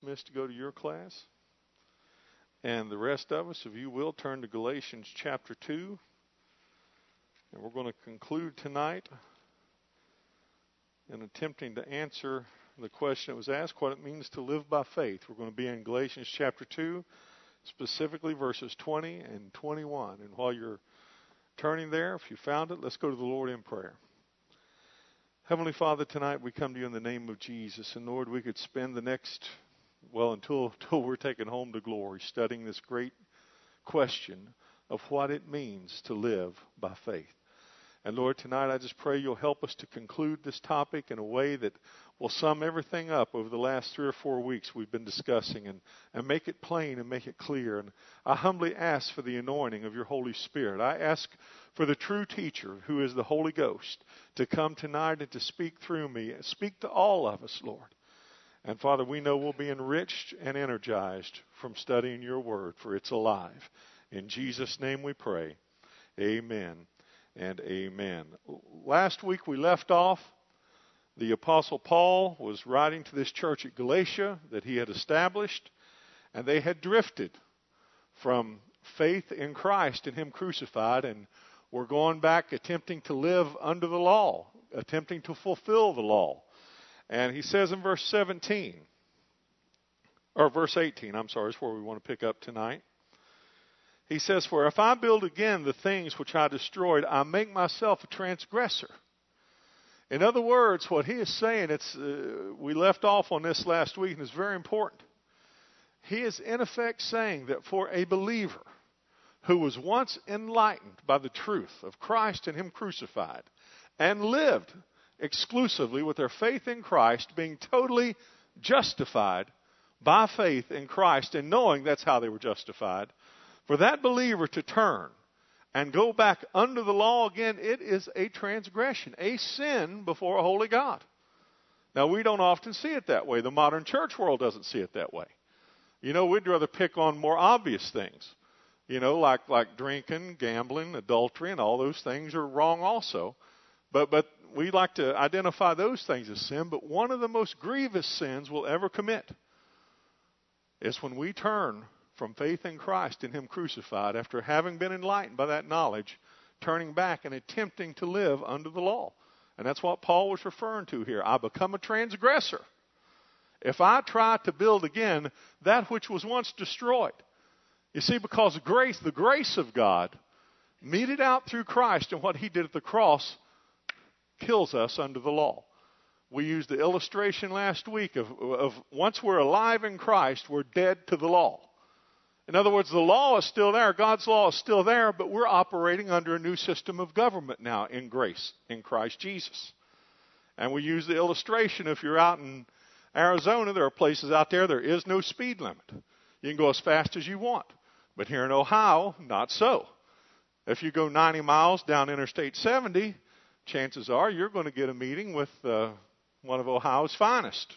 dismissed to go to your class. And the rest of us, if you will, turn to Galatians chapter 2. And we're going to conclude tonight in attempting to answer the question that was asked, what it means to live by faith. We're going to be in Galatians chapter 2, specifically verses 20 and 21. And while you're turning there, if you found it, let's go to the Lord in prayer. Heavenly Father, tonight we come to you in the name of Jesus. And Lord, we could spend the next, until we're taken home to glory, studying this great question of what it means to live by faith. And Lord, tonight I just pray you'll help us to conclude this topic in a way that will sum everything up over the last 3 or 4 weeks we've been discussing and make it plain and make it clear. And I humbly ask for the anointing of your Holy Spirit. I ask for the true teacher, who is the Holy Ghost, to come tonight and to speak through me. Speak to all of us, Lord. And Father, we know we'll be enriched and energized from studying your word, for it's alive. In Jesus' name we pray. Amen and amen. Last week we left off, the Apostle Paul was writing to this church at Galatia that he had established, and they had drifted from faith in Christ and him crucified, and were going back attempting to live under the law, attempting to fulfill the law. And he says in verse 18, is where we want to pick up tonight. He says, "For if I build again the things which I destroyed, I make myself a transgressor." In other words, what he is saying, we left off on this last week, and it's very important. He is in effect saying that for a believer who was once enlightened by the truth of Christ and him crucified, and lived exclusively with their faith in Christ, being totally justified by faith in Christ and knowing that's how they were justified, for that believer to turn and go back under the law again, it is a transgression, a sin before a holy God. Now, we don't often see it that way. The modern church world doesn't see it that way. You know, we'd rather pick on more obvious things. You know, like drinking, gambling, adultery, and all those things are wrong also. But we like to identify those things as sin. But one of the most grievous sins we'll ever commit is when we turn from faith in Christ and him crucified, after having been enlightened by that knowledge, turning back and attempting to live under the law. And that's what Paul was referring to here. I become a transgressor if I try to build again that which was once destroyed. You see, because the grace of God, meted out through Christ and what he did at the cross, kills us under the law. We used the illustration last week of once we're alive in Christ, we're dead to the law. In other words, the law is still there, God's law is still there, but we're operating under a new system of government now in grace, in Christ Jesus. And we use the illustration, if you're out in Arizona, there are places out there is no speed limit. You can go as fast as you want. But here in Ohio, not so. If you go 90 miles down Interstate 70, chances are you're going to get a meeting with one of Ohio's finest.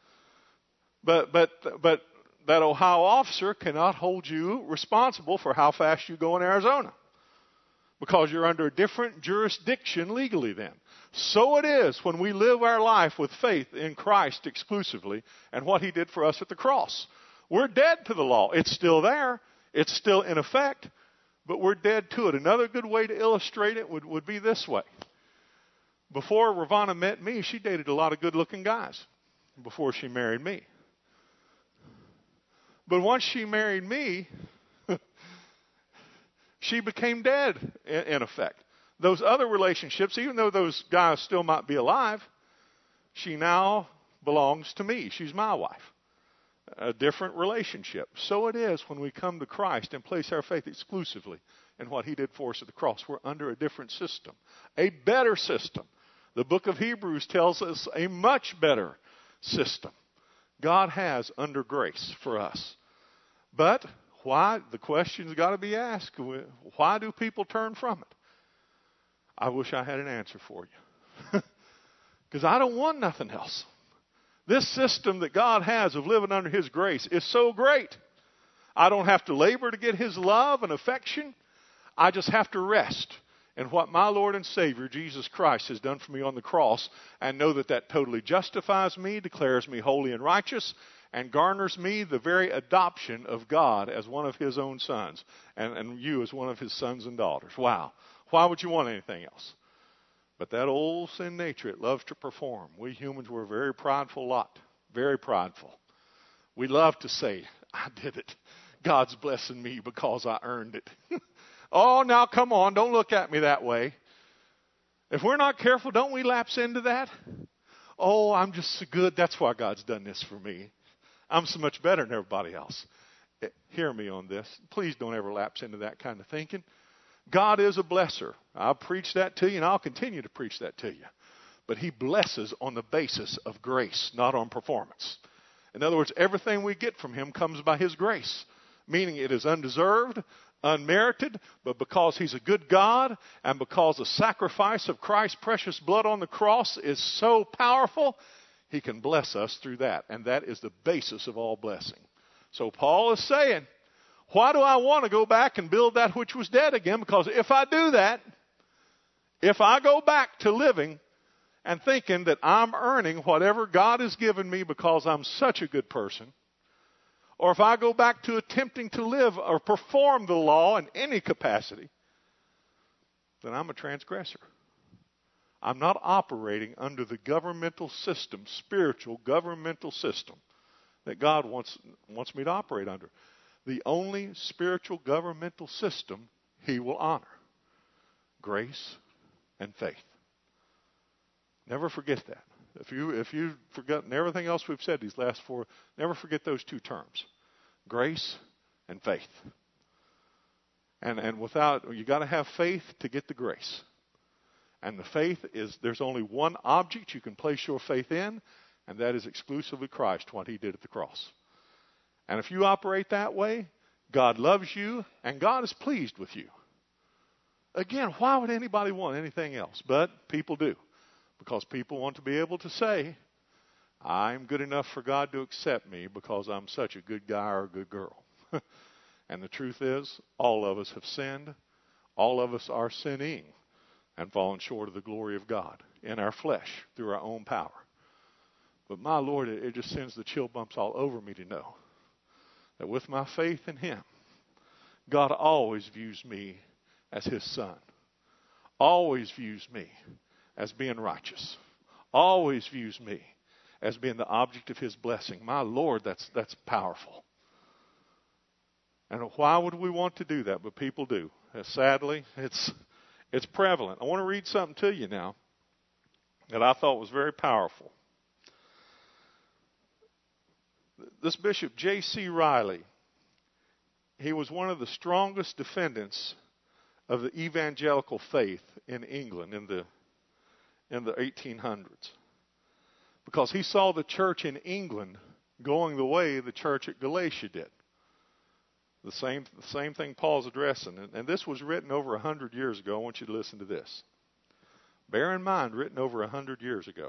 But that Ohio officer cannot hold you responsible for how fast you go in Arizona, because you're under a different jurisdiction legally then. So it is when we live our life with faith in Christ exclusively and what he did for us at the cross. We're dead to the law. It's still there. It's still in effect, but we're dead to it. Another good way to illustrate it would be this way. Before Ravana met me, she dated a lot of good-looking guys before she married me. But once she married me, she became dead, in effect. Those other relationships, even though those guys still might be alive, she now belongs to me. She's my wife. A different relationship. So it is when we come to Christ and place our faith exclusively in what he did for us at the cross. We're under a different system, a better system. The book of Hebrews tells us a much better system God has under grace for us. But why? The question's got to be asked. Why do people turn from it? I wish I had an answer for you. Because I don't want nothing else. This system that God has of living under his grace is so great. I don't have to labor to get his love and affection. I just have to rest in what my Lord and Savior, Jesus Christ, has done for me on the cross, and know that that totally justifies me, declares me holy and righteous, and garners me the very adoption of God as one of his own sons, and you as one of his sons and daughters. Wow. Why would you want anything else? But that old sin nature, it loves to perform. We humans were a very prideful lot. Very prideful. We love to say, I did it. God's blessing me because I earned it. Oh, now come on. Don't look at me that way. If we're not careful, don't we lapse into that? Oh, I'm just so good. That's why God's done this for me. I'm so much better than everybody else. Hear me on this. Please don't ever lapse into that kind of thinking. God is a blesser. I'll preach that to you, and I'll continue to preach that to you. But he blesses on the basis of grace, not on performance. In other words, everything we get from him comes by his grace, meaning it is undeserved, unmerited, but because he's a good God and because the sacrifice of Christ's precious blood on the cross is so powerful, he can bless us through that. And that is the basis of all blessing. So Paul is saying, why do I want to go back and build that which was dead again? Because if I do that, if I go back to living and thinking that I'm earning whatever God has given me because I'm such a good person, or if I go back to attempting to live or perform the law in any capacity, then I'm a transgressor. I'm not operating under the governmental system, spiritual governmental system that God wants me to operate under. The only spiritual governmental system he will honor. Grace and faith. Never forget that. If you've forgotten everything else we've said these last four, never forget those two terms. Grace and faith. And you got to have faith to get the grace. And the faith is, there's only one object you can place your faith in, and that is exclusively Christ, what he did at the cross. And if you operate that way, God loves you and God is pleased with you. Again, why would anybody want anything else? But people do. Because people want to be able to say, I'm good enough for God to accept me because I'm such a good guy or a good girl. And the truth is, all of us have sinned. All of us are sinning and fallen short of the glory of God in our flesh through our own power. But my Lord, it just sends the chill bumps all over me to know that with my faith in him, God always views me as his son. Always views me as being righteous. Always views me as being the object of his blessing. My Lord, that's powerful. And why would we want to do that? But people do. Sadly, it's prevalent. I want to read something to you now that I thought was very powerful. This Bishop J.C. Riley, he was one of the strongest defendants of the evangelical faith in England in the 1800s. Because he saw the church in England going the way the church at Galatia did. The same thing Paul's addressing. And this was written over 100 years ago. I want you to listen to this. Bear in mind, written over 100 years ago.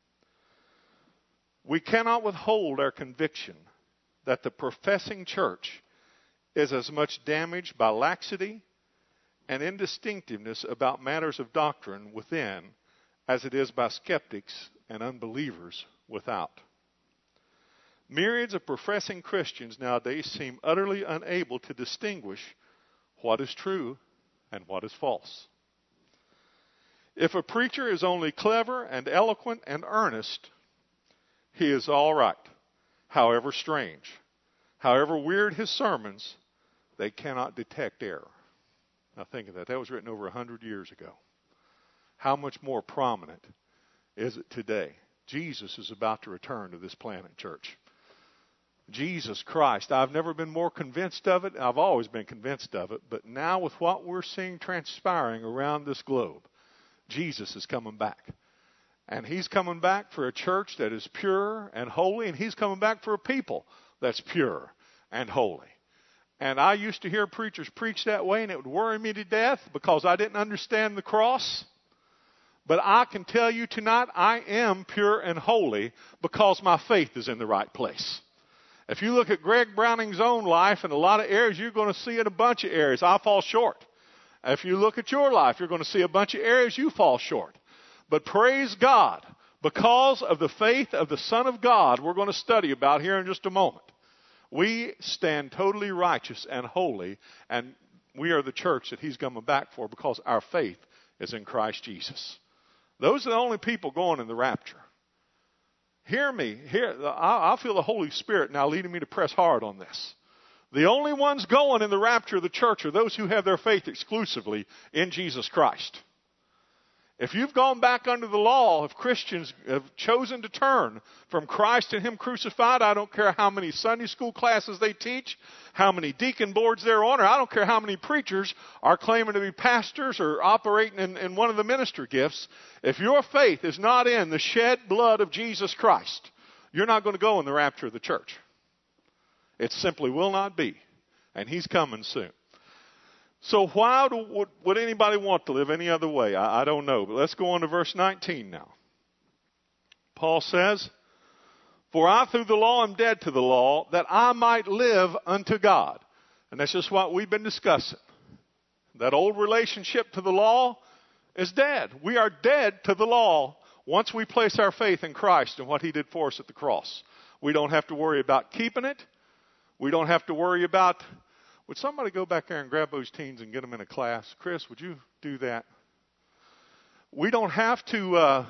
We cannot withhold our conviction that the professing church is as much damaged by laxity and indistinctiveness about matters of doctrine within as it is by skeptics and unbelievers without. Myriads of professing Christians nowadays seem utterly unable to distinguish what is true and what is false. If a preacher is only clever and eloquent and earnest, he is all right. However strange, however weird his sermons, they cannot detect error. Now think of that. That was written over 100 years ago. How much more prominent is it today? Jesus is about to return to this planet, church. Jesus Christ. I've never been more convinced of it. I've always been convinced of it. But now with what we're seeing transpiring around this globe, Jesus is coming back. And he's coming back for a church that is pure and holy, and he's coming back for a people that's pure and holy. And I used to hear preachers preach that way, and it would worry me to death because I didn't understand the cross. But I can tell you tonight, I am pure and holy because my faith is in the right place. If you look at Greg Browning's own life in a lot of areas, you're going to see in a bunch of areas I fall short. If you look at your life, you're going to see a bunch of areas you fall short. But praise God, Because of the faith of the Son of God we're going to study about here in just a moment, we stand totally righteous and holy, and we are the church that He's coming back for because our faith is in Christ Jesus. Those are the only people going in the rapture. Hear me. I feel the Holy Spirit now leading me to press hard on this. The only ones going in the rapture of the church are those who have their faith exclusively in Jesus Christ. If you've gone back under the law, if Christians have chosen to turn from Christ and Him crucified, I don't care how many Sunday school classes they teach, how many deacon boards they're on, or I don't care how many preachers are claiming to be pastors or operating in one of the ministry gifts. If your faith is not in the shed blood of Jesus Christ, you're not going to go in the rapture of the church. It simply will not be. And He's coming soon. So why would anybody want to live any other way? I don't know. But let's go on to verse 19 now. Paul says, "For I through the law am dead to the law, that I might live unto God." And that's just what we've been discussing. That old relationship to the law is dead. We are dead to the law once we place our faith in Christ and what He did for us at the cross. We don't have to worry about keeping it. We don't have to worry about... Would somebody go back there and grab those teens and get them in a class? Chris, would you do that? We don't have to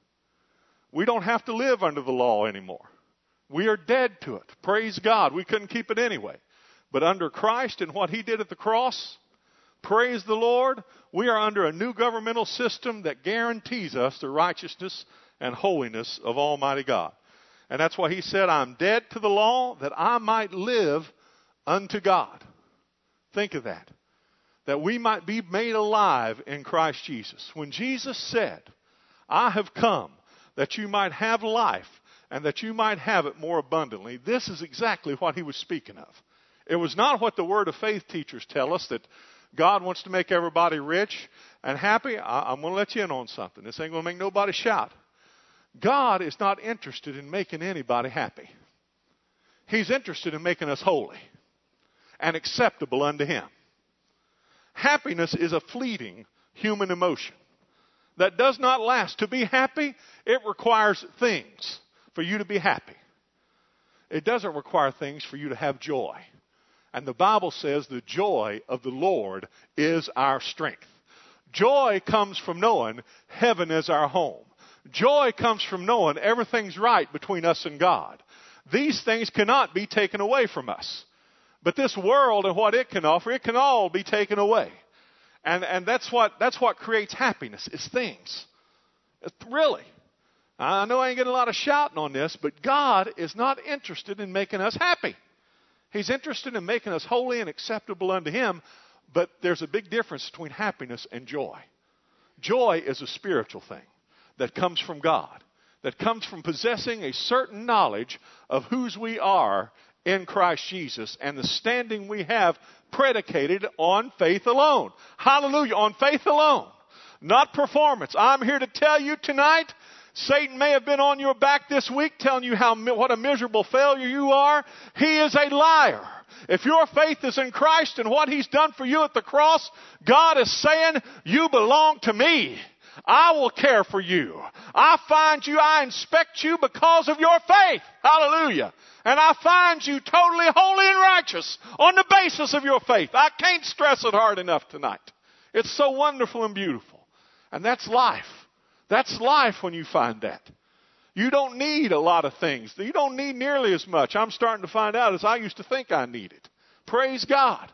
live under the law anymore. We are dead to it. Praise God. We couldn't keep it anyway. But under Christ and what He did at the cross, praise the Lord, we are under a new governmental system that guarantees us the righteousness and holiness of Almighty God. And that's why He said, "I'm dead to the law that I might live unto God." Think of that. That we might be made alive in Christ Jesus. When Jesus said, "I have come that you might have life and that you might have it more abundantly," this is exactly what He was speaking of. It was not what the Word of Faith teachers tell us, that God wants to make everybody rich and happy. I'm going to let you in on something. This ain't going to make nobody shout. God is not interested in making anybody happy. He's interested in making us holy and acceptable unto Him. Happiness is a fleeting human emotion that does not last. To be happy, it requires things for you to be happy. It doesn't require things for you to have joy. And the Bible says the joy of the Lord is our strength. Joy comes from knowing heaven is our home. Joy comes from knowing everything's right between us and God. These things cannot be taken away from us. But this world and what it can offer, it can all be taken away. And that's what creates happiness, is things. Really. I know I ain't getting a lot of shouting on this, but God is not interested in making us happy. He's interested in making us holy and acceptable unto Him, but there's a big difference between happiness and joy. Joy is a spiritual thing that comes from God, that comes from possessing a certain knowledge of whose we are in Christ Jesus and the standing we have predicated on faith alone. Hallelujah, on faith alone, not performance. I'm here to tell you tonight, Satan may have been on your back this week telling you what a miserable failure you are. He is a liar. If your faith is in Christ and what He's done for you at the cross, God is saying, you belong to me. I will care for you. I find you, I inspect you because of your faith. Hallelujah. And I find you totally holy and righteous on the basis of your faith. I can't stress it hard enough tonight. It's so wonderful and beautiful. And that's life. That's life when you find that. You don't need a lot of things. You don't need nearly as much. I'm starting to find out as I used to think I needed. Praise God.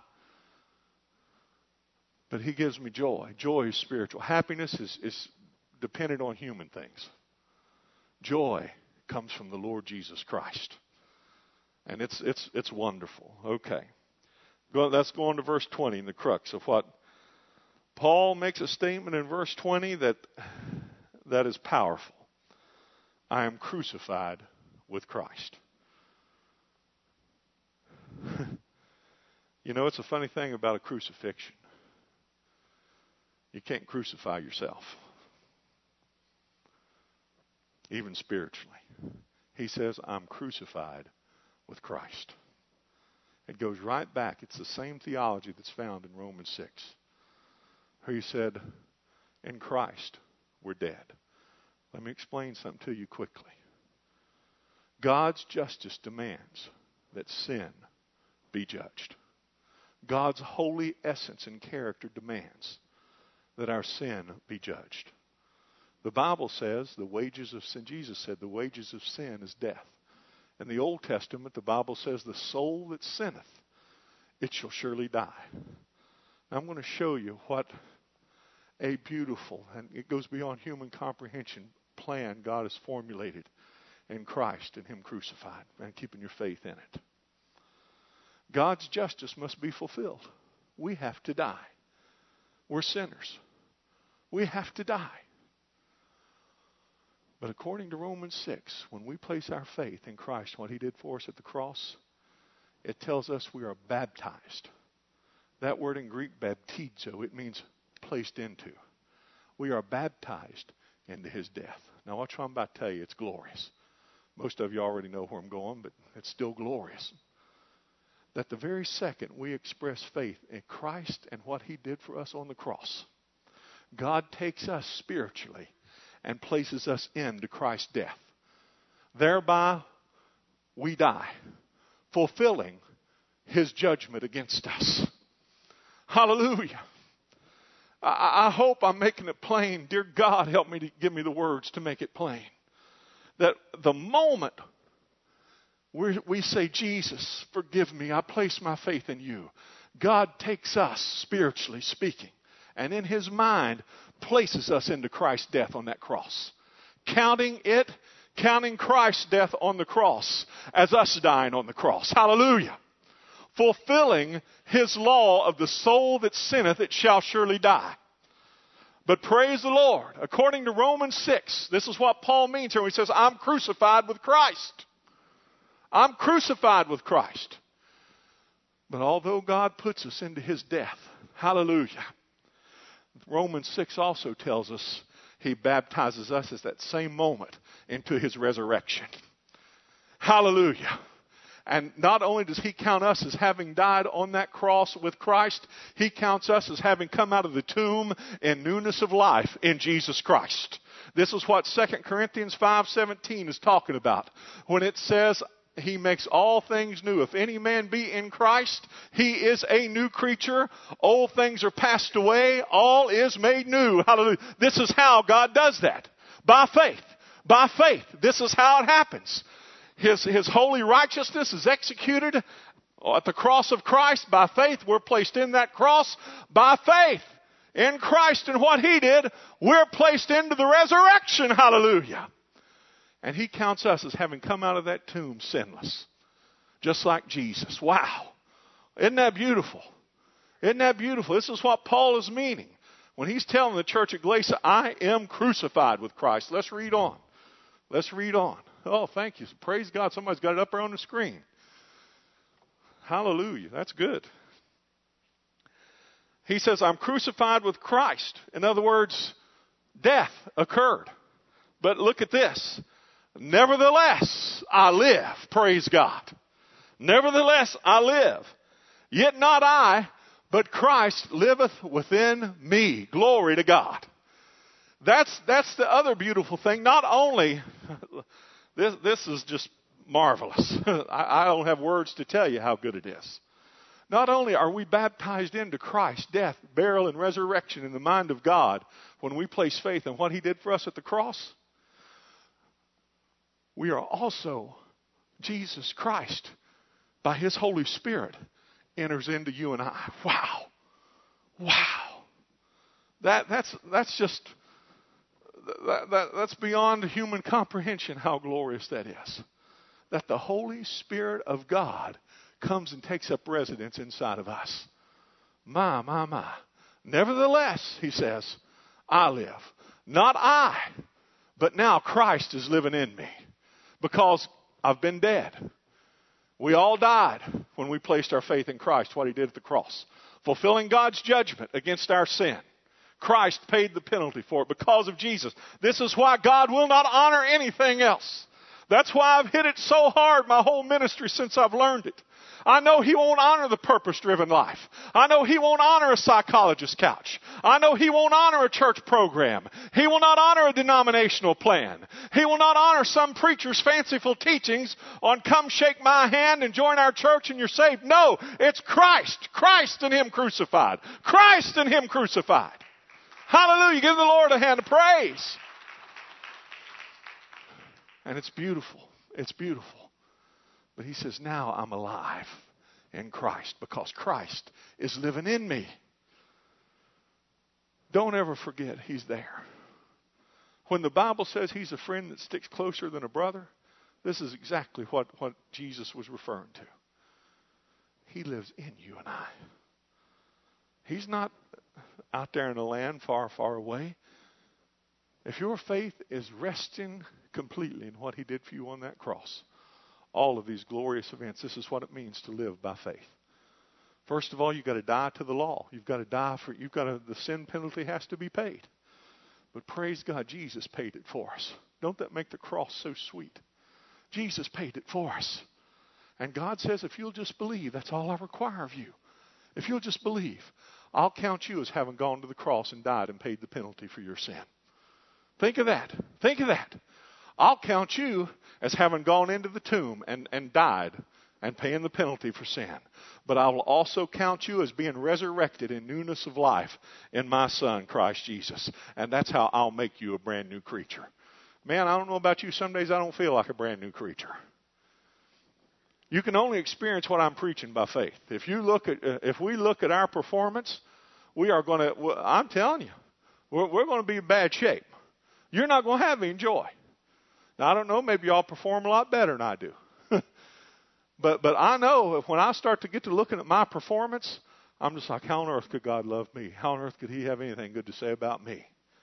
But He gives me joy. Joy is spiritual. Happiness is dependent on human things. Joy comes from the Lord Jesus Christ. And it's wonderful. Okay. Let's go on to verse 20, the crux of what Paul makes a statement in verse 20 that is powerful. I am crucified with Christ. You know, it's a funny thing about a crucifixion. You can't crucify yourself, even spiritually. He says, I'm crucified with Christ. It goes right back. It's the same theology that's found in Romans 6. Where He said, in Christ, we're dead. Let me explain something to you quickly. God's justice demands that sin be judged. God's holy essence and character demands that our sin be judged. The Bible says the wages of sin, Jesus said, the wages of sin is death. In the Old Testament, the Bible says the soul that sinneth, it shall surely die. Now, I'm going to show you what a beautiful, and it goes beyond human comprehension, plan God has formulated in Christ and Him crucified, and keeping your faith in it. God's justice must be fulfilled. We have to die. We're sinners. We have to die. But according to Romans 6, when we place our faith in Christ, what He did for us at the cross, it tells us we are baptized. That word in Greek, baptizo, it means placed into. We are baptized into His death. Now, what I'm about to tell you, it's glorious. Most of you already know where I'm going, but it's still glorious. That the very second we express faith in Christ and what He did for us on the cross, God takes us spiritually and places us into Christ's death. Thereby, we die, fulfilling His judgment against us. Hallelujah. I hope I'm making it plain. Dear God, help me to give me the words to make it plain. That the moment we say, Jesus, forgive me, I place my faith in you, God takes us, spiritually speaking, and in His mind places us into Christ's death on that cross. Counting Christ's death on the cross as us dying on the cross. Hallelujah. Fulfilling His law of the soul that sinneth, it shall surely die. But praise the Lord, according to Romans 6, this is what Paul means here when he says, I'm crucified with Christ. I'm crucified with Christ. But although God puts us into His death, hallelujah, Romans 6 also tells us He baptizes us at that same moment into His resurrection. Hallelujah. And not only does He count us as having died on that cross with Christ, He counts us as having come out of the tomb in newness of life in Jesus Christ. This is what 2 Corinthians 5:17 is talking about when it says He makes all things new. If any man be in Christ, he is a new creature. Old things are passed away. All is made new. Hallelujah. This is how God does that. By faith. By faith. This is how it happens. His holy righteousness is executed at the cross of Christ. By faith, we're placed in that cross. By faith in Christ and what He did, we're placed into the resurrection. Hallelujah. And He counts us as having come out of that tomb sinless. Just like Jesus. Wow. Isn't that beautiful? Isn't that beautiful? This is what Paul is meaning when he's telling the church at Galatia, I am crucified with Christ. Let's read on. Let's read on. Oh, thank you. Praise God. Somebody's got it up there on the screen. Hallelujah. That's good. He says, I'm crucified with Christ. In other words, death occurred. But look at this. Nevertheless, I live. Praise God. Nevertheless, I live. Yet not I, but Christ liveth within me. Glory to God. That's the other beautiful thing. Not only, this is just marvelous. I don't have words to tell you how good it is. Not only are we baptized into Christ's death, burial, and resurrection in the mind of God when we place faith in what He did for us at the cross, we are also, Jesus Christ, by His Holy Spirit, enters into you and I. Wow. Wow. That's just... That's beyond human comprehension how glorious that is. That the Holy Spirit of God comes and takes up residence inside of us. My. Nevertheless, he says, I live. Not I, but now Christ is living in me. Because I've been dead. We all died when we placed our faith in Christ, what He did at the cross. Fulfilling God's judgment against our sin. Christ paid the penalty for it because of Jesus. This is why God will not honor anything else. That's why I've hit it so hard my whole ministry since I've learned it. I know He won't honor the purpose-driven life. I know He won't honor a psychologist's couch. I know He won't honor a church program. He will not honor a denominational plan. He will not honor some preacher's fanciful teachings on come shake my hand and join our church and you're saved. No, it's Christ. Christ and Him crucified. Christ and Him crucified. Hallelujah. Give the Lord a hand of praise. And it's beautiful. It's beautiful. But He says, now I'm alive in Christ because Christ is living in me. Don't ever forget He's there. When the Bible says He's a friend that sticks closer than a brother, this is exactly what Jesus was referring to. He lives in you and I. He's not out there in a land far, far away. If your faith is resting completely in what He did for you on that cross, all of these glorious events, this is what it means to live by faith. First of all, you've got to die to the law. The sin penalty has to be paid. But praise God, Jesus paid it for us. Don't that make the cross so sweet? Jesus paid it for us. And God says, if you'll just believe, that's all I require of you. If you'll just believe, I'll count you as having gone to the cross and died and paid the penalty for your sin. Think of that. Think of that. I'll count you as having gone into the tomb and died and paying the penalty for sin. But I will also count you as being resurrected in newness of life in my Son, Christ Jesus. And that's how I'll make you a brand new creature. Man, I don't know about you. Some days I don't feel like a brand new creature. You can only experience what I'm preaching by faith. If we look at our performance, we are going to, I'm telling you, we're going to be in bad shape. You're not going to have any joy. Now, I don't know, maybe y'all perform a lot better than I do. But I know when I start to get to looking at my performance, I'm just like, how on earth could God love me? How on earth could He have anything good to say about me?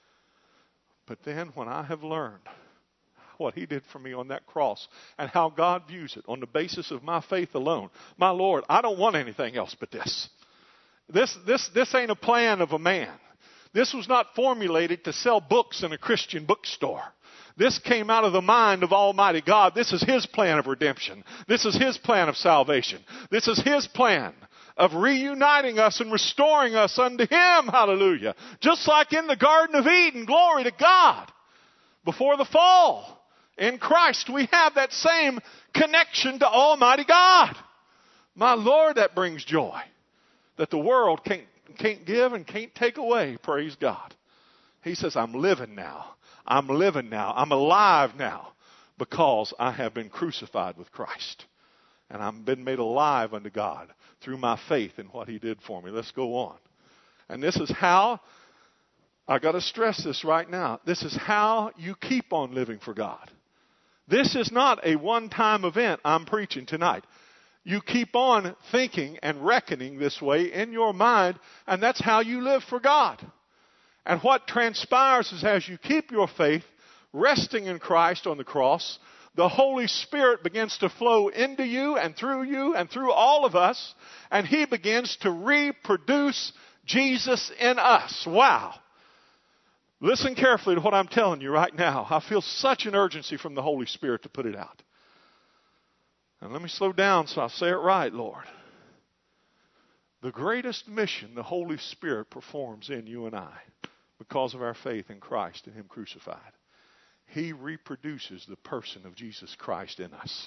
But then when I have learned what He did for me on that cross and how God views it on the basis of my faith alone, my Lord, I don't want anything else but this. This ain't a plan of a man. This was not formulated to sell books in a Christian bookstore. This came out of the mind of Almighty God. This is His plan of redemption. This is His plan of salvation. This is His plan of reuniting us and restoring us unto Him. Hallelujah. Just like in the Garden of Eden. Glory to God. Before the fall, in Christ, we have that same connection to Almighty God. My Lord, that brings joy that the world can't give and can't take away. Praise God. He says, I'm living now. I'm living now. I'm alive now because I have been crucified with Christ. And I've been made alive unto God through my faith in what He did for me. Let's go on. And this is how, I got to stress this right now, this is how you keep on living for God. This is not a one-time event I'm preaching tonight. You keep on thinking and reckoning this way in your mind, and that's how you live for God. And what transpires is as you keep your faith resting in Christ on the cross, the Holy Spirit begins to flow into you and through all of us, and He begins to reproduce Jesus in us. Wow. Listen carefully to what I'm telling you right now. I feel such an urgency from the Holy Spirit to put it out. And let me slow down so I say it right, Lord. The greatest mission the Holy Spirit performs in you and I, because of our faith in Christ and Him crucified, He reproduces the person of Jesus Christ in us.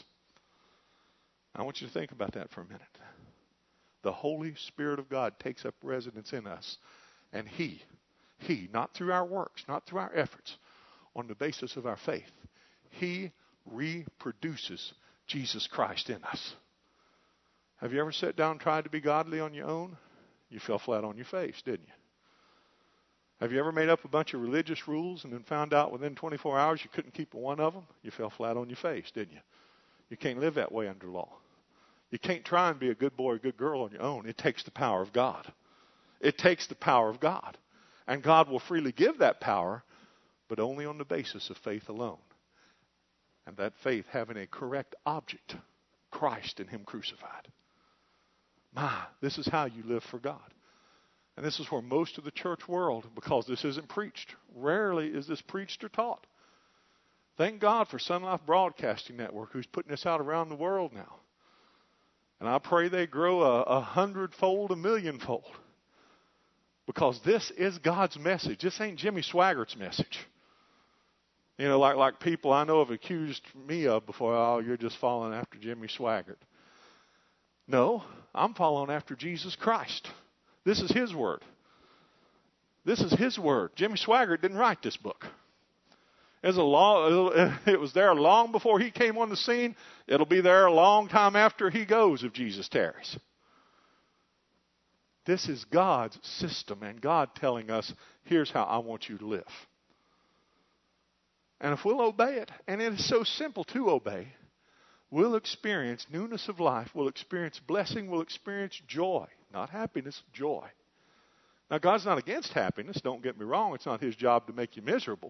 I want you to think about that for a minute. The Holy Spirit of God takes up residence in us, and He, not through our works, not through our efforts, on the basis of our faith, He reproduces Jesus Christ in us. Have you ever sat down and tried to be godly on your own? You fell flat on your face, didn't you? Have you ever made up a bunch of religious rules and then found out within 24 hours you couldn't keep one of them? You fell flat on your face, didn't you? You can't live that way under law. You can't try and be a good boy or good girl on your own. It takes the power of God. It takes the power of God. And God will freely give that power, but only on the basis of faith alone. And that faith having a correct object, Christ and Him crucified. This is how you live for God. And this is where most of the church world, because this isn't preached, rarely is this preached or taught. Thank God for Sun Life Broadcasting Network, who's putting this out around the world now. And I pray they grow a hundredfold, a millionfold. Because this is God's message. This ain't Jimmy Swaggart's message. You know, like people I know have accused me of before, oh, you're just following after Jimmy Swaggart. No, I'm following after Jesus Christ. This is His Word. This is His Word. Jimmy Swaggart didn't write this book. It was there long before he came on the scene. It'll be there a long time after he goes if Jesus tarries. This is God's system and God telling us, here's how I want you to live. And if we'll obey it, and it is so simple to obey, we'll experience newness of life, we'll experience blessing, we'll experience joy. Not happiness, joy. Now, God's not against happiness, don't get me wrong. It's not His job to make you miserable.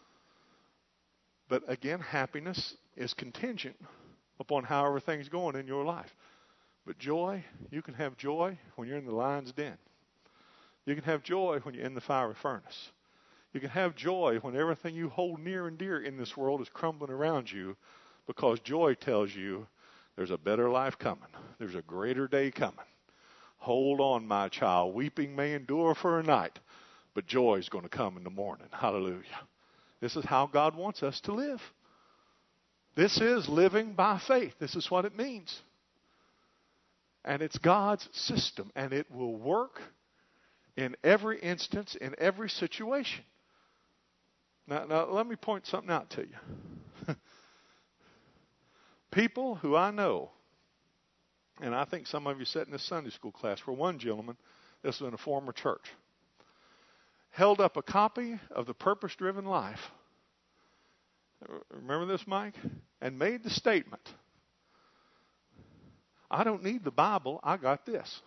But again, happiness is contingent upon how everything's going in your life. But joy, you can have joy when you're in the lion's den. You can have joy when you're in the fiery furnace. You can have joy when everything you hold near and dear in this world is crumbling around you, because joy tells you there's a better life coming. There's a greater day coming. Hold on, my child. Weeping may endure for a night, but joy is going to come in the morning. Hallelujah. This is how God wants us to live. This is living by faith. This is what it means. And it's God's system, and it will work in every instance, in every situation. Now let me point something out to you. People who I know, and I think some of you sat in this Sunday school class, for one gentleman, this was in a former church, held up a copy of The Purpose-Driven Life. Remember this, Mike? And made the statement, I don't need the Bible, I got this.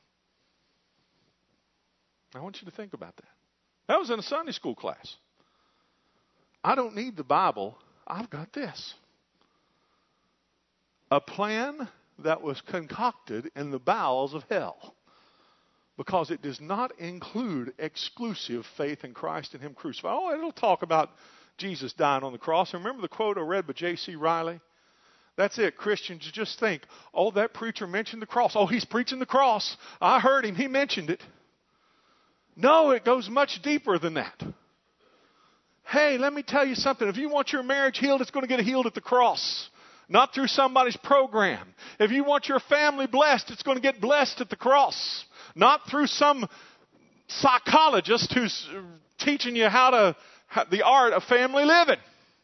I want you to think about that. That was in a Sunday school class. I don't need the Bible, I've got this. A plan that was concocted in the bowels of hell, because it does not include exclusive faith in Christ and Him crucified. Oh, it'll talk about Jesus dying on the cross. Remember the quote I read by J.C. Riley? That's it. Christians just think, oh, that preacher mentioned the cross. Oh, he's preaching the cross. I heard him. He mentioned it. No, it goes much deeper than that. Hey, let me tell you something. If you want your marriage healed, it's going to get healed at the cross, not through somebody's program. If you want your family blessed, it's going to get blessed at the cross, not through some psychologist who's teaching you the art of family living.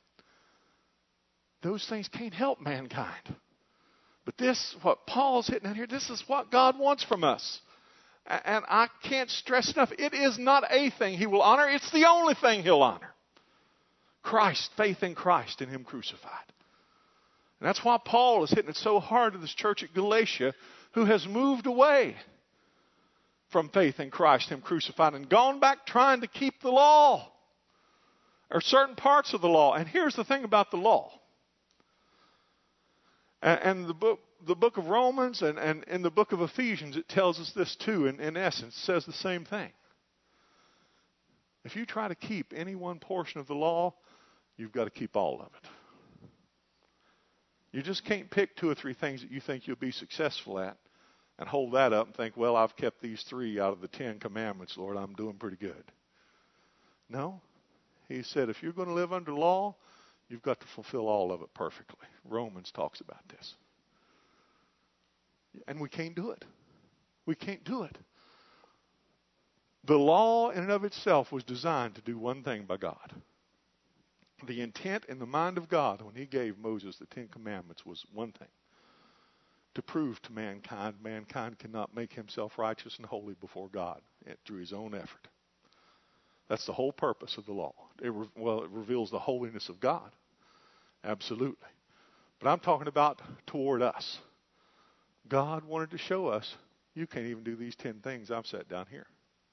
Those things can't help mankind. But this, what Paul's hitting at here, this is what God wants from us. And I can't stress enough, it is not a thing He will honor. It's the only thing He'll honor. Christ, faith in Christ and Him crucified. And that's why Paul is hitting it so hard to this church at Galatia, who has moved away from faith in Christ, Him crucified, and gone back trying to keep the law, or certain parts of the law. And here's the thing about the law. And the book of Romans and in the book of Ephesians, it tells us this too. In essence, it says the same thing. If you try to keep any one portion of the law, you've got to keep all of it. You just can't pick 2 or 3 things that you think you'll be successful at and hold that up and think, well, I've kept these 3 out of the 10 commandments, Lord, I'm doing pretty good. No. He said, if you're going to live under law, you've got to fulfill all of it perfectly. Romans talks about this. And we can't do it. We can't do it. The law in and of itself was designed to do one thing by God. The intent in the mind of God when He gave Moses the 10 commandments was one thing. To prove to mankind cannot make himself righteous and holy before God through his own effort. That's the whole purpose of the law. It reveals the holiness of God. Absolutely. But I'm talking about toward us. God wanted to show us, you can't even do these 10 things I've set down here.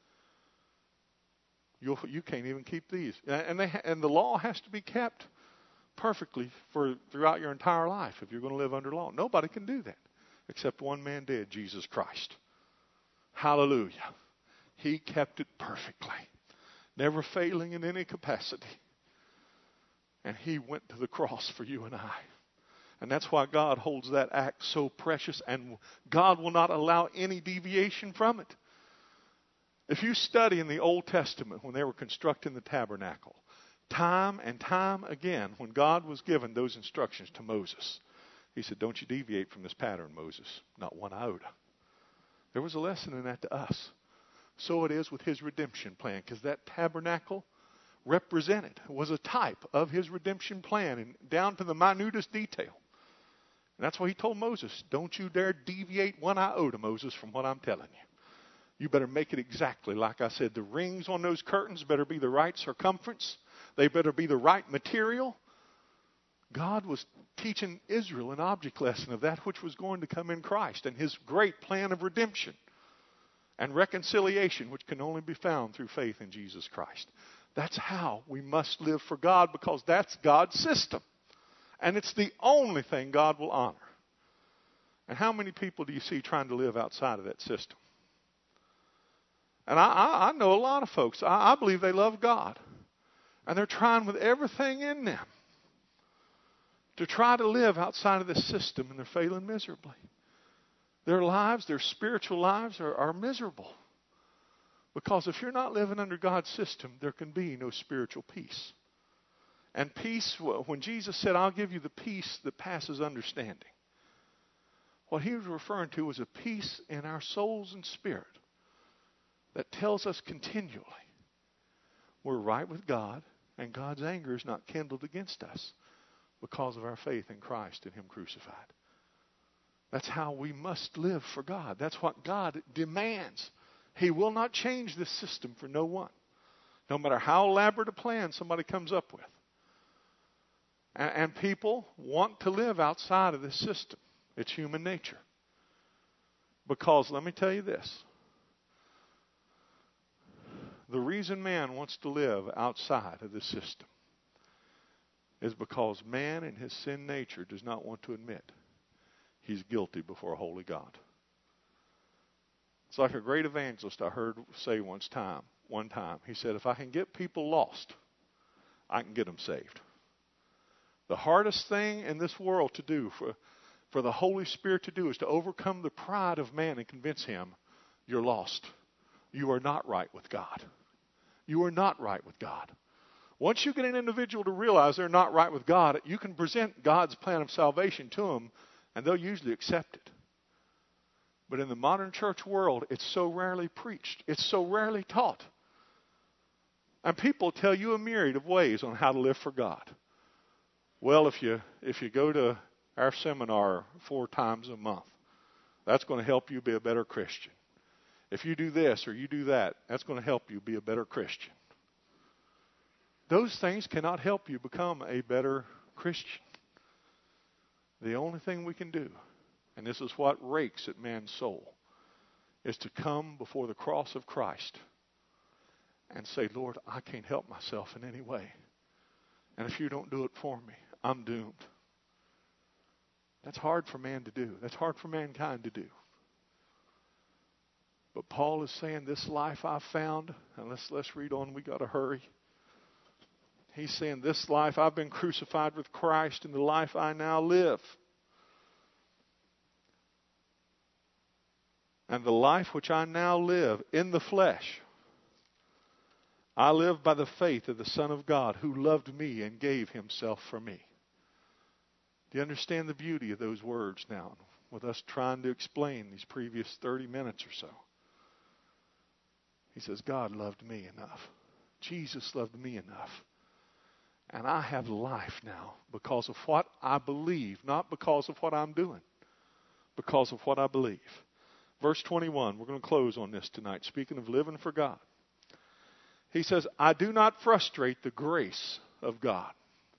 You can't even keep these. And the law has to be kept perfectly throughout your entire life if you're going to live under law. Nobody can do that except one man did, Jesus Christ. Hallelujah. He kept it perfectly, never failing in any capacity. And He went to the cross for you and I. And that's why God holds that act so precious, and God will not allow any deviation from it. If you study in the Old Testament when they were constructing the tabernacle, time and time again, when God was given those instructions to Moses, he said, don't you deviate from this pattern, Moses, not one iota. There was a lesson in that to us. So it is with his redemption plan, because that tabernacle represented, was a type of his redemption plan, and down to the minutest detail. And that's why he told Moses, don't you dare deviate one iota, Moses, from what I'm telling you. You better make it exactly like I said. The rings on those curtains better be the right circumference. They better be the right material. God was teaching Israel an object lesson of that which was going to come in Christ and his great plan of redemption and reconciliation, which can only be found through faith in Jesus Christ. That's how we must live for God, because that's God's system. And it's the only thing God will honor. And how many people do you see trying to live outside of that system? And I know a lot of folks. I believe they love God. And they're trying with everything in them to try to live outside of this system, and they're failing miserably. Their lives, their spiritual lives are miserable. Because if you're not living under God's system, there can be no spiritual peace. And peace, when Jesus said, I'll give you the peace that passes understanding, what he was referring to was a peace in our souls and spirit that tells us continually we're right with God, and God's anger is not kindled against us because of our faith in Christ and him crucified. That's how we must live for God. That's what God demands. He will not change this system for no one, no matter how elaborate a plan somebody comes up with. And people want to live outside of this system. It's human nature. Because let me tell you this. The reason man wants to live outside of this system is because man in his sin nature does not want to admit he's guilty before a holy God. It's like a great evangelist I heard say one time. He said, if I can get people lost, I can get them saved. The hardest thing in this world to do for the Holy Spirit to do is to overcome the pride of man and convince him you're lost. You are not right with God. You are not right with God. Once you get an individual to realize they're not right with God, you can present God's plan of salvation to them, and they'll usually accept it. But in the modern church world, it's so rarely preached. It's so rarely taught. And people tell you a myriad of ways on how to live for God. Well, if you go to our seminar 4 times a month, that's going to help you be a better Christian. If you do this or you do that, that's going to help you be a better Christian. Those things cannot help you become a better Christian. The only thing we can do, and this is what rakes at man's soul, is to come before the cross of Christ and say, Lord, I can't help myself in any way. And if you don't do it for me, I'm doomed. That's hard for man to do. That's hard for mankind to do. But Paul is saying, this life I've found, and let's read on, we got to hurry. He's saying, this life I've been crucified with Christ, and the life I now live. And the life which I now live in the flesh, I live by the faith of the Son of God, who loved me and gave himself for me. Do you understand the beauty of those words now, with us trying to explain these previous 30 minutes or so? He says, God loved me enough. Jesus loved me enough. And I have life now because of what I believe, not because of what I'm doing, because of what I believe. Verse 21, we're going to close on this tonight, speaking of living for God. He says, I do not frustrate the grace of God.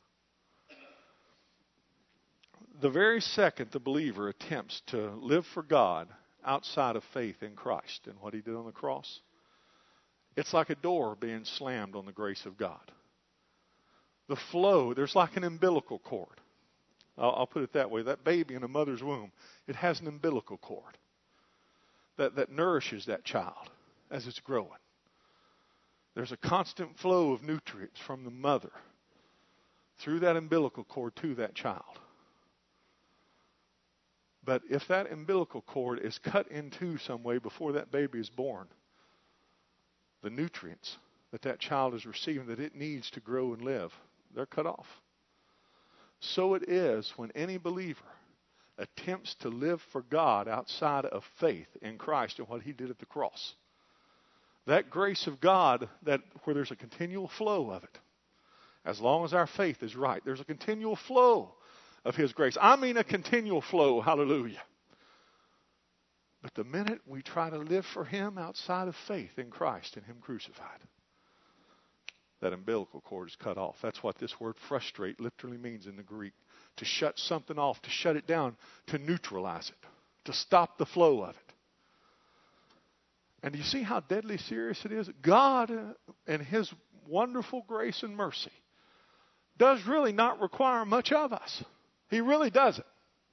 The very second the believer attempts to live for God outside of faith in Christ and what he did on the cross, it's like a door being slammed on the grace of God. The flow, there's like an umbilical cord. I'll put it that way. That baby in a mother's womb, it has an umbilical cord that nourishes that child as it's growing. There's a constant flow of nutrients from the mother through that umbilical cord to that child. But if that umbilical cord is cut in two some way before that baby is born, the nutrients that child is receiving that it needs to grow and live, they're cut off. So it is when any believer attempts to live for God outside of faith in Christ and what He did at the cross. That grace of God, where there's a continual flow of it, as long as our faith is right, there's a continual flow of His grace. I mean a continual flow, hallelujah. But the minute we try to live for Him outside of faith in Christ and Him crucified, that umbilical cord is cut off. That's what this word frustrate literally means in the Greek. To shut something off, to shut it down, to neutralize it, to stop the flow of it. And do you see how deadly serious it is? God, in His wonderful grace and mercy, does really not require much of us. He really doesn't.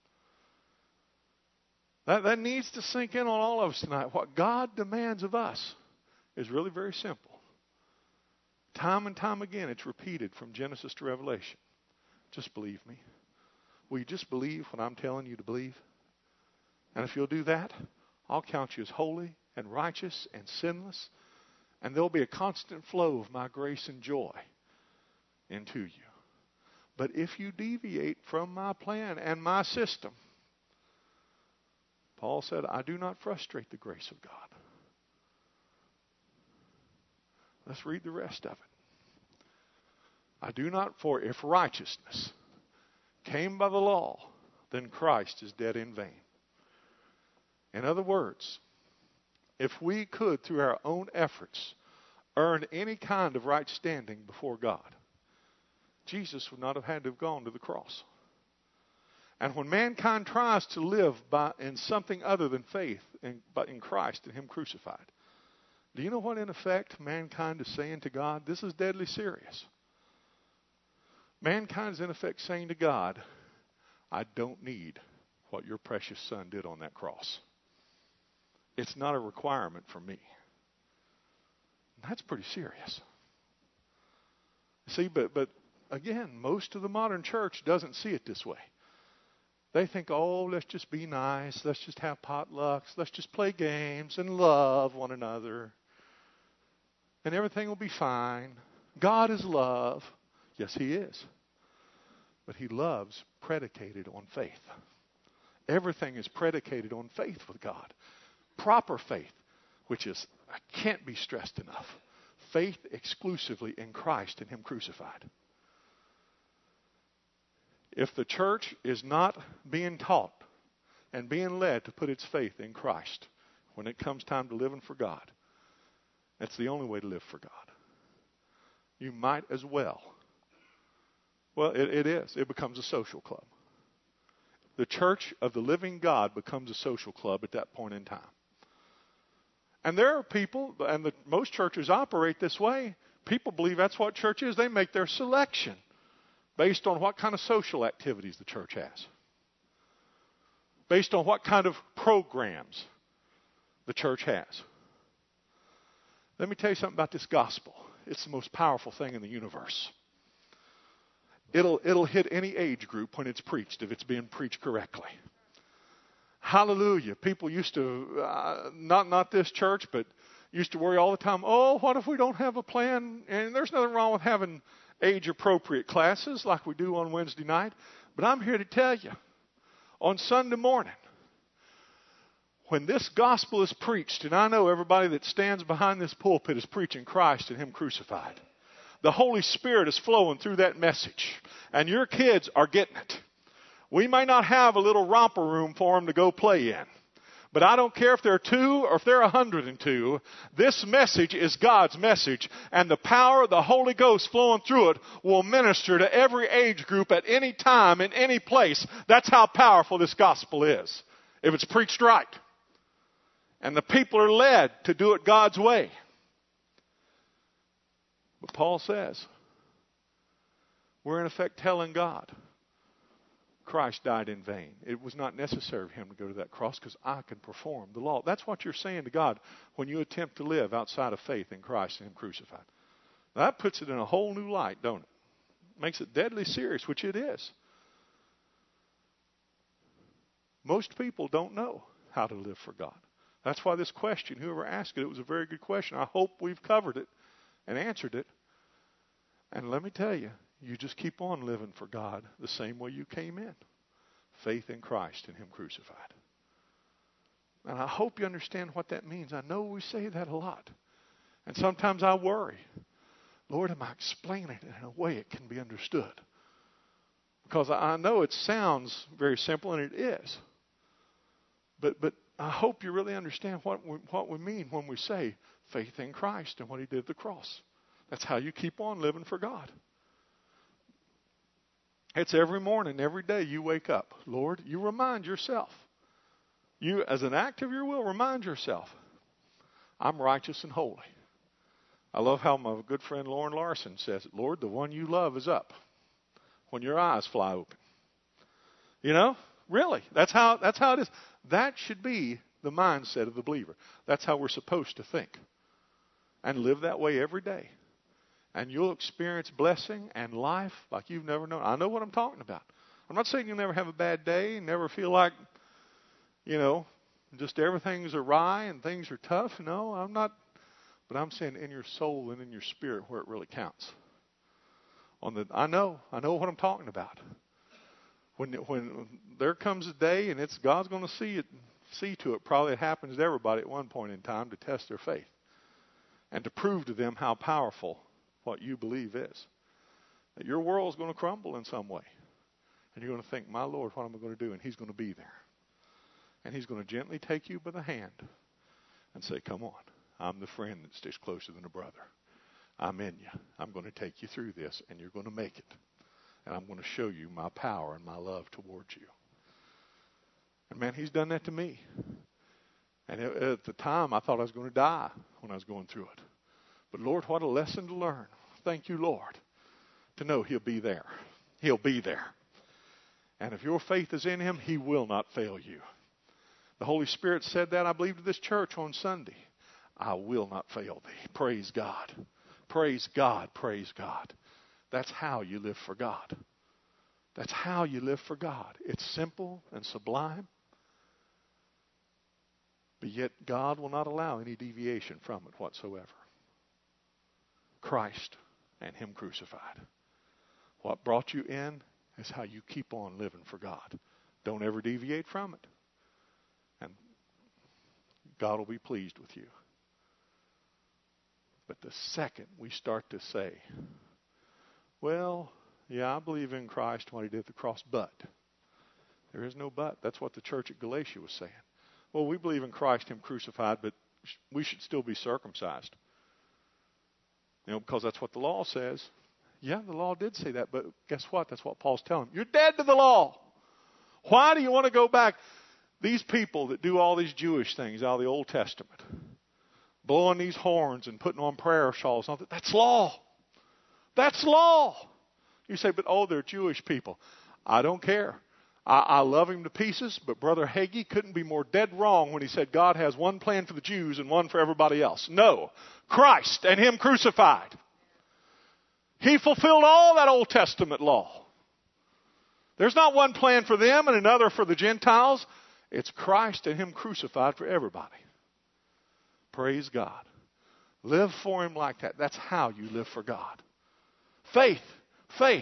That needs to sink in on all of us tonight. What God demands of us is really very simple. Time and time again, it's repeated from Genesis to Revelation. Just believe me. Will you just believe what I'm telling you to believe? And if you'll do that, I'll count you as holy and righteous and sinless. And there'll be a constant flow of my grace and joy into you. But if you deviate from my plan and my system, Paul said, I do not frustrate the grace of God. Let's read the rest of it. I do not, for if righteousness came by the law, then Christ is dead in vain. In other words, if we could, through our own efforts, earn any kind of right standing before God, Jesus would not have had to have gone to the cross. And when mankind tries to live in something other than faith in Christ and Him crucified, do you know what, in effect, mankind is saying to God? This is deadly serious. Mankind is, in effect, saying to God, I don't need what your precious Son did on that cross. It's not a requirement for me. That's pretty serious. See, but again, most of the modern church doesn't see it this way. They think, oh, let's just be nice. Let's just have potlucks. Let's just play games and love one another. And everything will be fine. God is love. Yes, He is. But He loves predicated on faith. Everything is predicated on faith with God. Proper faith, which is, can't be stressed enough. Faith exclusively in Christ and Him crucified. If the church is not being taught and being led to put its faith in Christ when it comes time to living for God, that's the only way to live for God. You might as well. Well, it is. It becomes a social club. The church of the living God becomes a social club at that point in time. And there are people, and most churches operate this way. People believe that's what church is. They make their selection based on what kind of social activities the church has. Based on what kind of programs the church has. Let me tell you something about this gospel. It's the most powerful thing in the universe. It'll hit any age group when it's preached, if it's being preached correctly. Hallelujah. People used to, not this church, but used to worry all the time, oh, what if we don't have a plan? And there's nothing wrong with having age-appropriate classes like we do on Wednesday night. But I'm here to tell you, on Sunday morning, when this gospel is preached, and I know everybody that stands behind this pulpit is preaching Christ and Him crucified, the Holy Spirit is flowing through that message, and your kids are getting it. We may not have a little romper room for them to go play in, but I don't care if they're 2 or if they're 102. This message is God's message, and the power of the Holy Ghost flowing through it will minister to every age group at any time, in any place. That's how powerful this gospel is, if it's preached right. And the people are led to do it God's way. But Paul says, we're in effect telling God, Christ died in vain. It was not necessary for Him to go to that cross because I can perform the law. That's what you're saying to God when you attempt to live outside of faith in Christ and Him crucified. Now, that puts it in a whole new light, don't it? Makes it deadly serious, which it is. Most people don't know how to live for God. That's why this question, whoever asked it was a very good question. I hope we've covered it and answered it. And let me tell you, you just keep on living for God the same way you came in. Faith in Christ and Him crucified. And I hope you understand what that means. I know we say that a lot. And sometimes I worry. Lord, am I explaining it in a way it can be understood? Because I know it sounds very simple, and it is. But I hope you really understand what we mean when we say faith in Christ and what He did at the cross. That's how you keep on living for God. It's every morning, every day you wake up. Lord, you remind yourself. You, as an act of your will, remind yourself, I'm righteous and holy. I love how my good friend Lauren Larson says it. Lord, the one you love is up when your eyes fly open. You know, really, that's how it is. That should be the mindset of the believer. That's how we're supposed to think and live that way every day. And you'll experience blessing and life like you've never known. I know what I'm talking about. I'm not saying you'll never have a bad day and never feel like, just everything's awry and things are tough. No, I'm not. But I'm saying in your soul and in your spirit where it really counts. I know what I'm talking about. When there comes a day and God's going to see to it. Probably it happens to everybody at one point in time to test their faith and to prove to them how powerful what you believe is. That your world is going to crumble in some way. And you're going to think, my Lord, what am I going to do? And He's going to be there. And He's going to gently take you by the hand and say, come on, I'm the friend that sticks closer than a brother. I'm in you. I'm going to take you through this, and you're going to make it. And I'm going to show you my power and my love towards you. And man, He's done that to me. And at the time, I thought I was going to die when I was going through it. But Lord, what a lesson to learn. Thank you, Lord, to know He'll be there. He'll be there. And if your faith is in Him, He will not fail you. The Holy Spirit said that, I believe, to this church on Sunday. I will not fail thee. Praise God. Praise God. Praise God. That's how you live for God. That's how you live for God. It's simple and sublime. But yet God will not allow any deviation from it whatsoever. Christ and Him crucified. What brought you in is how you keep on living for God. Don't ever deviate from it. And God will be pleased with you. But the second we start to say, well, yeah, I believe in Christ and what He did at the cross, but there is no but. That's what the church at Galatia was saying. Well, we believe in Christ, Him crucified, but we should still be circumcised. Because that's what the law says. Yeah, the law did say that, but guess what? That's what Paul's telling them. You're dead to the law. Why do you want to go back? These people that do all these Jewish things out of the Old Testament, blowing these horns and putting on prayer shawls, that's law. That's law. You say, but they're Jewish people. I don't care. I love him to pieces, but Brother Hagee couldn't be more dead wrong when he said God has one plan for the Jews and one for everybody else. No. Christ and Him crucified. He fulfilled all that Old Testament law. There's not one plan for them and another for the Gentiles. It's Christ and Him crucified for everybody. Praise God. Live for Him like that. That's how you live for God. Faith. Faith.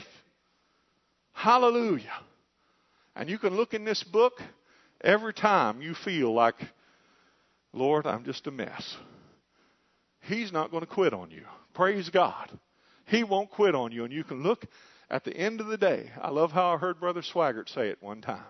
Hallelujah. And you can look in this book every time you feel like, Lord, I'm just a mess. He's not going to quit on you. Praise God. He won't quit on you. And you can look at the end of the day. I love how I heard Brother Swaggart say it one time.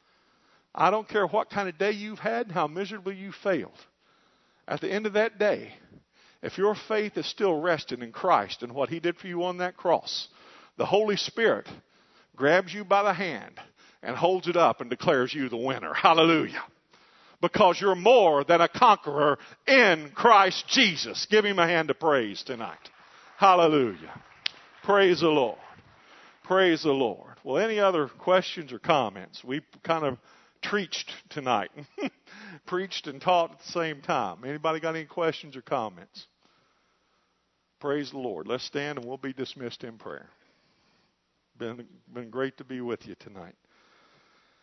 I don't care what kind of day you've had, how miserably you failed. At the end of that day, if your faith is still resting in Christ and what He did for you on that cross, the Holy Spirit grabs you by the hand and holds it up and declares you the winner. Hallelujah. Because you're more than a conqueror in Christ Jesus. Give Him a hand of praise tonight. Hallelujah. Praise the Lord. Praise the Lord. Well, any other questions or comments? We kind of preached tonight. Preached and taught at the same time. Anybody got any questions or comments? Praise the Lord. Let's stand and we'll be dismissed in prayer. Been great to be with you tonight.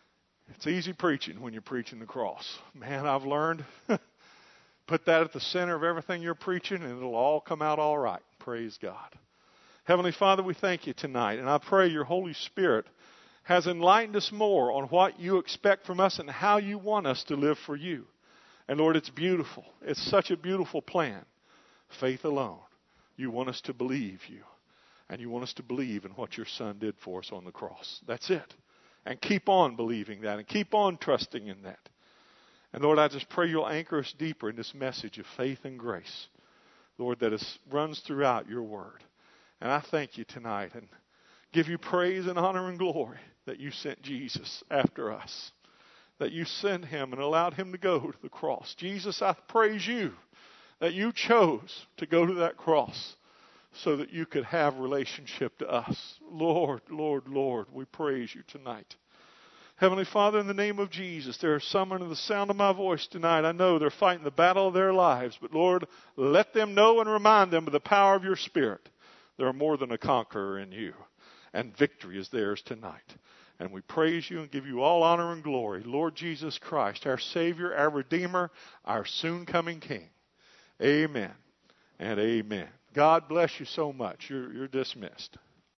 It's easy preaching when you're preaching the cross. Man, I've learned. Put that at the center of everything you're preaching, and it'll all come out all right. Praise God. Heavenly Father, we thank you tonight, and I pray your Holy Spirit has enlightened us more on what you expect from us and how you want us to live for you. And Lord, it's beautiful. It's such a beautiful plan. Faith alone. You want us to believe you, and you want us to believe in what your Son did for us on the cross. That's it. And keep on believing that, and keep on trusting in that. And Lord, I just pray you'll anchor us deeper in this message of faith and grace, Lord, that runs throughout your word. And I thank you tonight and give you praise and honor and glory that you sent Jesus after us, that you sent him and allowed him to go to the cross. Jesus, I praise you that you chose to go to that cross so that you could have relationship to us. Lord, Lord, Lord, we praise you tonight. Heavenly Father, in the name of Jesus, there are some under the sound of my voice tonight. I know they're fighting the battle of their lives, but Lord, let them know and remind them of the power of your Spirit. They're more than a conqueror in you, and victory is theirs tonight. And we praise you and give you all honor and glory. Lord Jesus Christ, our Savior, our Redeemer, our soon-coming King. Amen and amen. God bless you so much. You're dismissed.